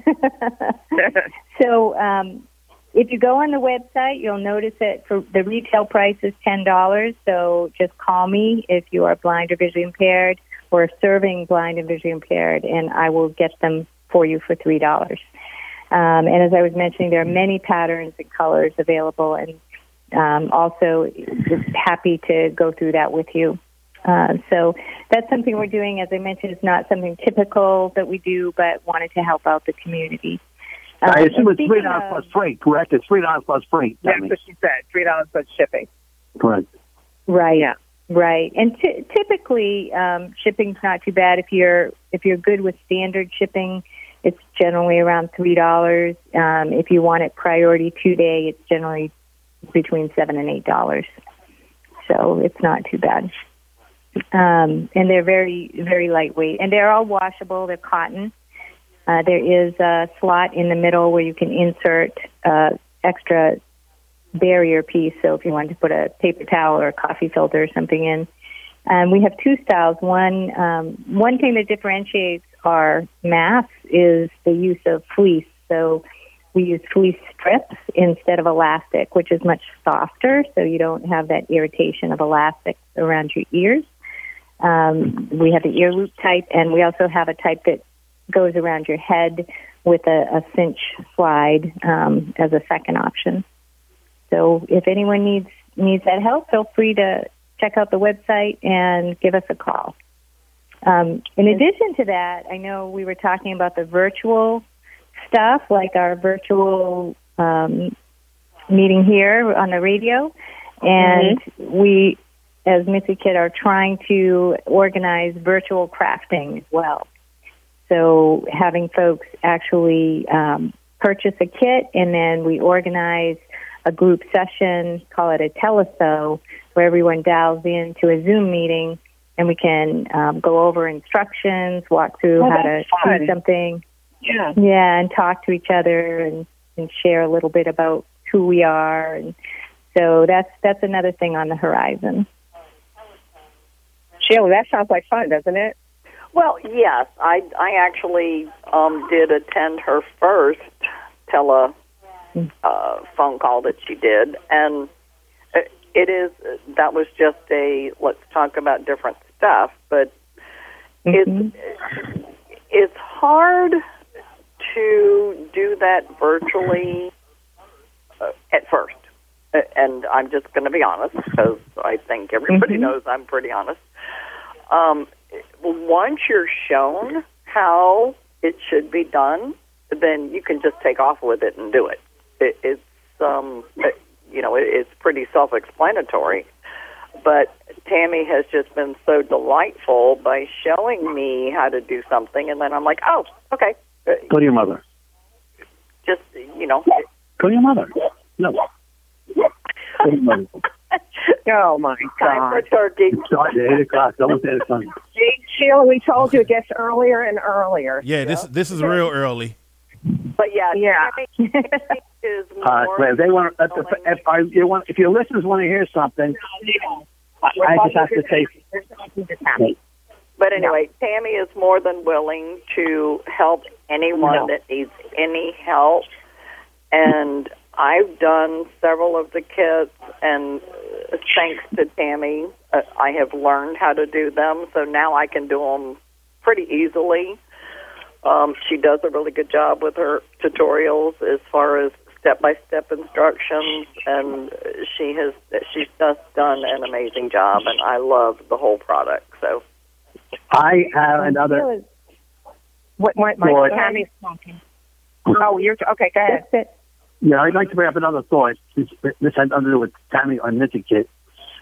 So um, if you go on the website, you'll notice that for the retail price is ten dollars. So just call me if you are blind or visually impaired or serving blind and visually impaired, and I will get them for you for three dollars. Um, and as I was mentioning, there are many patterns and colors available, and um, also just happy to go through that with you. Uh, so that's something we're doing. As I mentioned, it's not something typical that we do, but wanted to help out the community. I Um, assume and it's three speaking dollars of- plus freight, correct? It's three dollars plus freight. That's Tammy. what she said. Three dollars plus shipping. Correct. Right. Yeah. Right. And t- typically, um, shipping's not too bad. If you're if you're good with standard shipping, it's generally around three dollars. Um, if you want it priority two day, it's generally between seven and eight dollars. So it's not too bad. Um, and they're very very lightweight, and they're all washable. They're cotton. Uh, there is a slot in the middle where you can insert uh, extra barrier piece. So if you want to put a paper towel or a coffee filter or something in. Um, we have two styles. One um, one thing that differentiates our masks is the use of fleece. So we use fleece strips instead of elastic, which is much softer, so you don't have that irritation of elastic around your ears. Um, we have the ear loop type, and we also have a type that goes around your head with a, a cinch slide um, as a second option. So if anyone needs needs that help, feel free to check out the website and give us a call. Um, in addition to that, I know we were talking about the virtual stuff, like our virtual um, meeting here on the radio, and Mm-hmm. we, as Missy Kid, are trying to organize virtual crafting as well. So having folks actually um, purchase a kit, and then we organize a group session, call it a teleso, where everyone dials into a Zoom meeting, and we can um, go over instructions, walk through Oh, how to that's fun. do something. Yeah. Yeah, and talk to each other and, and share a little bit about who we are. And so that's that's another thing on the horizon. Sheila, that sounds like fun, doesn't it? Well, yes, I I actually um, did attend her first tele uh, phone call that she did, and it, it is that was just a let's talk about different stuff, but Mm-hmm. it's it's hard to do that virtually uh, at first, Uh, and I'm just going to be honest because I think everybody Mhm. knows I'm pretty honest. Um, once you're shown how it should be done, then you can just take off with it and do it. it it's um, it, you know, it, it's pretty self-explanatory. But Tammy has just been so delightful by showing me how to do something, and then I'm like, oh, okay. Uh, Go to your mother. Just, you know. Go to your mother. No. Go to your mother. Oh, my Time for God. turkey. It's starting at eight o'clock. Almost eight o'clock. Gee, Sheila, we told you it gets earlier and earlier. Yeah, this this is real early. But yeah, Yeah. Tammy is more. Uh, well, if they want, if, the, if, I, you want, if your listeners want to hear something, I, I just have to say. But anyway, Tammy is more than willing to help anyone No. that needs any help. And I've done several of the kits, and uh, thanks to Tammy, uh, I have learned how to do them. So now I can do them pretty easily. Um, she does a really good job with her tutorials as far as step-by-step instructions, and she has she's just done an amazing job, and I love the whole product. So I have another. What, what, my Thought. Tammy's talking. Oh, you're okay. Go ahead. Yeah, I'd like to bring up another thought. This, this had nothing to do with Tammy or Mitzi Kit.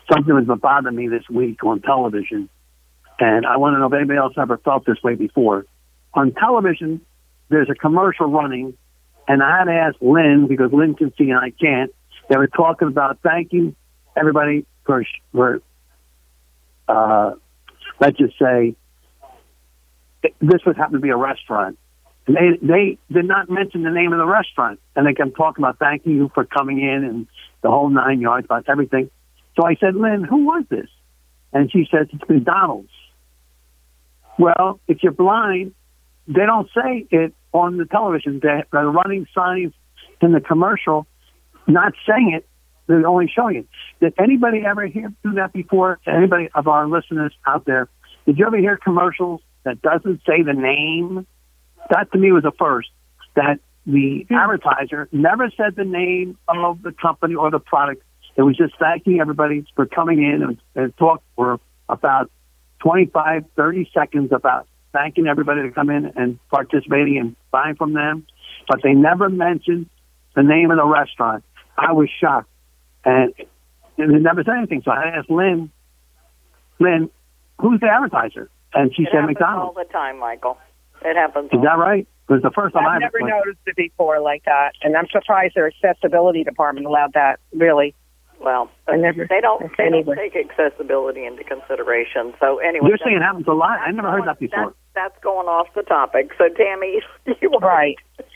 something was bothering me this week on television, and I want to know if anybody else ever felt this way before. On television, there's a commercial running, and I had to ask Lynn, because Lynn can see and I can't. They were talking about thanking everybody for, for uh, let's just say, this would happen to be a restaurant. And they, they did not mention the name of the restaurant. And they kept talking about thanking you for coming in and the whole nine yards, about everything. So I said, Lynn, who was this? And she said, it's McDonald's. Well, if you're blind, they don't say it on the television. They're running signs in the commercial, not saying it. They're only showing it. Did anybody ever hear do that before? Anybody of our listeners out there, did you ever hear commercials that doesn't say the name? That to me was a first, that the advertiser never said the name of the company or the product. It was just thanking everybody for coming in and, and talk for about twenty-five, thirty seconds about thanking everybody to come in and participating and buying from them. But they never mentioned the name of the restaurant. I was shocked. And they never said anything. So I asked Lynn, Lynn, who's the advertiser? And she it said happens McDonald's. all the time, Michael. It happens. Is that right? It was the first time I've I've never like, noticed it before like that, and I'm surprised their accessibility department allowed that. Really, Well, I never. they don't they don't anyway. take accessibility into consideration. So anyway, You're saying it happens a lot. I never heard that before. That's, that's going off the topic. So Tammy, you are right.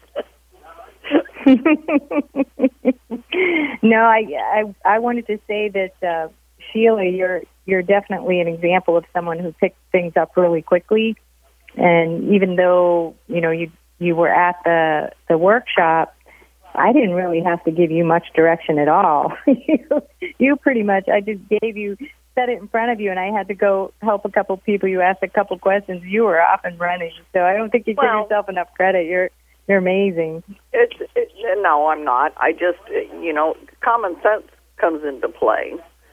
No, I, I I wanted to say that uh, Sheila, you're you're definitely an example of someone who picked things up really quickly, and even though you know you you were at the the workshop, I didn't really have to give you much direction at all. you, you pretty much, I just gave you, set it in front of you, and I had to go help a couple people. You asked a couple questions. You were off and running. So I don't think you Well, give yourself enough credit. You're you're amazing. It's it, no, I'm not. I just you know common sense comes into play.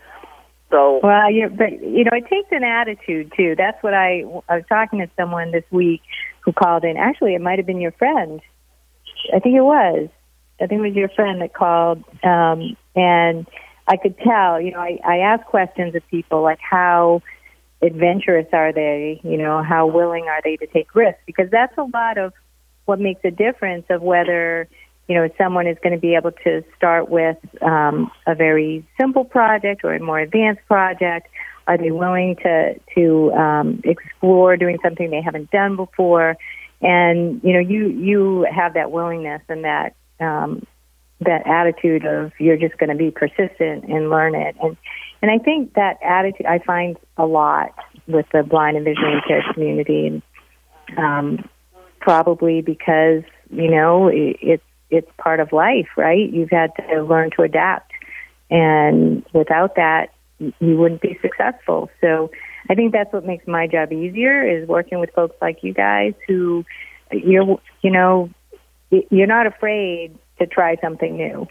So Well, you but you know, it takes an attitude too. That's what I I was talking to someone this week who called in. Actually, it might have been your friend. I think it was. I think it was your friend that called, um, and I could tell. You know, I, I asked questions of people like, how adventurous are they? You know, how willing are they to take risks? Because that's a lot of what makes a difference of whether, you know, someone is going to be able to start with um, a very simple project or a more advanced project. Are they willing to to um, explore doing something they haven't done before? And you know, you you have that willingness and that um, that attitude of you're just going to be persistent and learn it. And and I think that attitude I find a lot with the blind and visually impaired community, and um, probably because you know it, it's it's part of life, right? You've had to learn to adapt, and without that, you wouldn't be successful. So I think that's what makes my job easier, is working with folks like you guys who you're, you know, you're not afraid to try something new.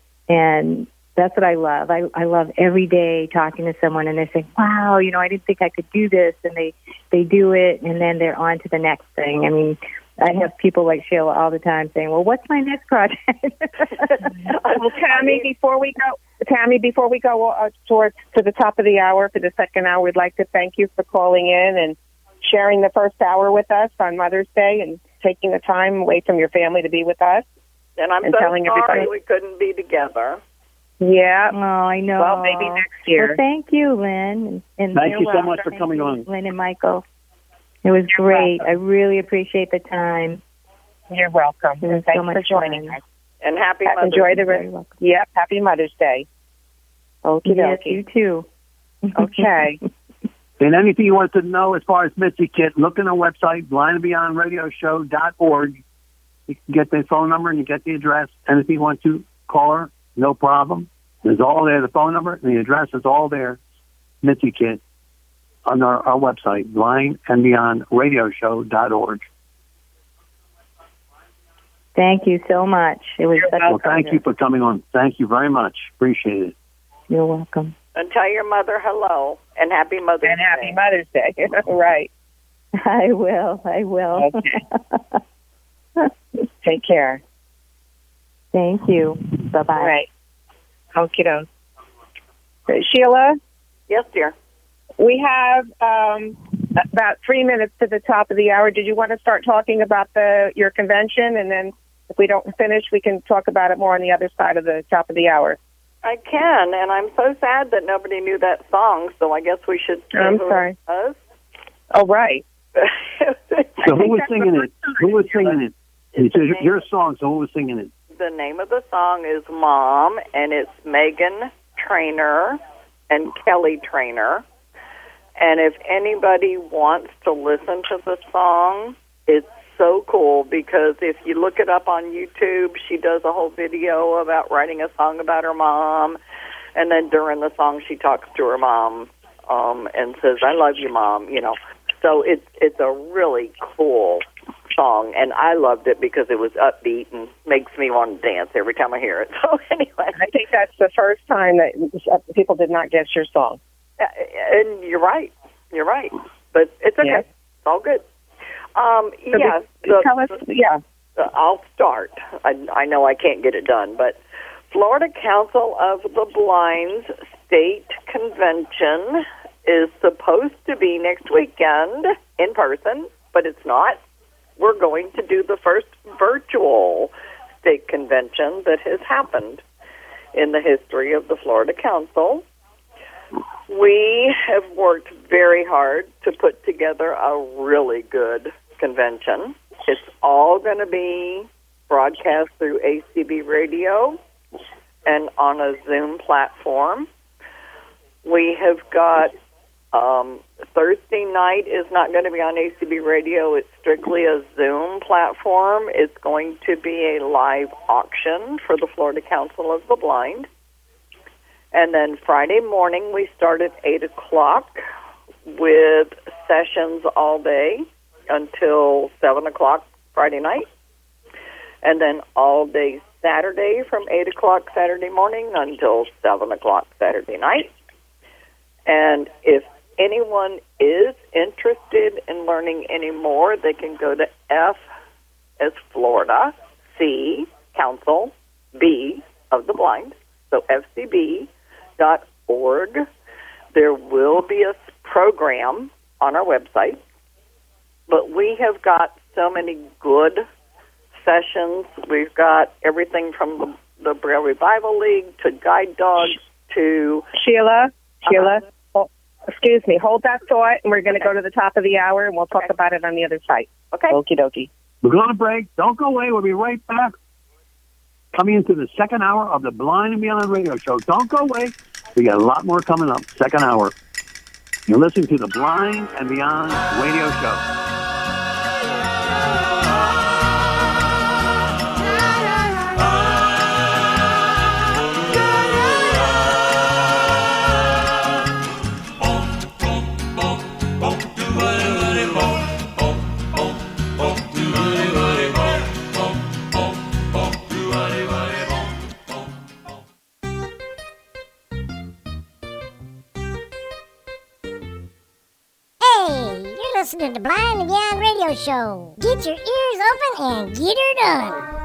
And that's what I love. I, I love every day talking to someone and they're saying, wow, you know, I didn't think I could do this. And they, they do it and then they're on to the next thing. I mean, I have people like Sheila all the time saying, well, what's my next project? Well, Tammy, before we go, Tammy, before we go uh, towards to the top of the hour for the second hour, we'd like to thank you for calling in and sharing the first hour with us on Mother's Day and taking the time away from your family to be with us. And I'm and so telling sorry everybody. we couldn't be together. Yeah. Oh, I know. Well, maybe next year. Well, thank you, Lynn. And Thank you're you so welcome. much for coming Thank you, on. Lynn and Michael. It was You're great. welcome. I really appreciate the time. You're welcome. It was Thanks so much for joining fun. us. And happy Uh, Mother's Enjoy Day. the rest. Yep. Happy Mother's Day. Okie Yes, dokie. you too. Okay. And anything you want to know as far as Mitzi Kit, look on our website, blind and beyond radio show dot org. You can get the phone number and you get the address. Anything you want to call her, no problem. There's all there. The phone number and the address is all there. Mitzi Kit on our, our website, blind and beyond radio show dot org. Thank you so much. It was such Well, a thank pleasure. you for coming on. Thank you very much. Appreciate it. You're welcome. And tell your mother hello and happy Mother's And Day. happy Mother's Day. Right. I will. I will. Okay. Take care. Thank you. Bye-bye. All right. Okie doke. Sheila, Yes, dear. We have um, about three minutes to the top of the hour. Did you want to start talking about the your convention, and then if we don't finish, we can talk about it more on the other side of the top of the hour? I can, and I'm so sad that nobody knew that song, so I guess we should say I'm who sorry. it was. Oh, right. So who was singing it? Who was singing it? It's your, your song, so who was singing it? The name of the song is Mom, and it's Megan Trainor and Kelly Trainor. And if anybody wants to listen to the song, it's so cool because if you look it up on YouTube, she does a whole video about writing a song about her mom. And then during the song, she talks to her mom um, and says, I love you, Mom, you know. So it's, it's a really cool song, and I loved it because it was upbeat and makes me want to dance every time I hear it. So anyway. I think that's the first time that people did not guess your song. Uh, and you're right. You're right. But it's okay. Yes. It's all good. Um, So yeah. be- the- tell us, yeah. uh, I'll start. I, I know I can't get it done, but Florida Council of the Blind's State Convention is supposed to be next weekend in person, but it's not. We're going to do the first virtual state convention that has happened in the history of the Florida Council. We have worked very hard to put together a really good convention. It's all going to be broadcast through A C B Radio and on a Zoom platform. We have got um, Thursday night is not going to be on A C B Radio. It's strictly a Zoom platform. It's going to be a live auction for the Florida Council of the Blind. And then Friday morning, we start at eight o'clock with sessions all day until seven o'clock Friday night. And then all day Saturday from eight o'clock Saturday morning until seven o'clock Saturday night. And if anyone is interested in learning any more, they can go to F as Florida, C, Council, B of the Blind, so F C B dot org. There will be a program on our website, but we have got so many good sessions. We've got everything from the, the Braille Revival League to Guide Dogs to... Sheila, Sheila, Uh-huh. oh, excuse me, hold that thought, and we're going to go to the top of the hour, and we'll talk Okay. about it on the other side. Okay. Okie dokie. We're going to break. Don't go away. We'll be right back. Coming into the second hour of the Blind and Beyond radio show. Don't go away. We got a lot more coming up. Second hour. You're listening to the Blind and Beyond radio show. Hey, you're listening to Blind and Beyond Radio Show. Get your ears open and get her done.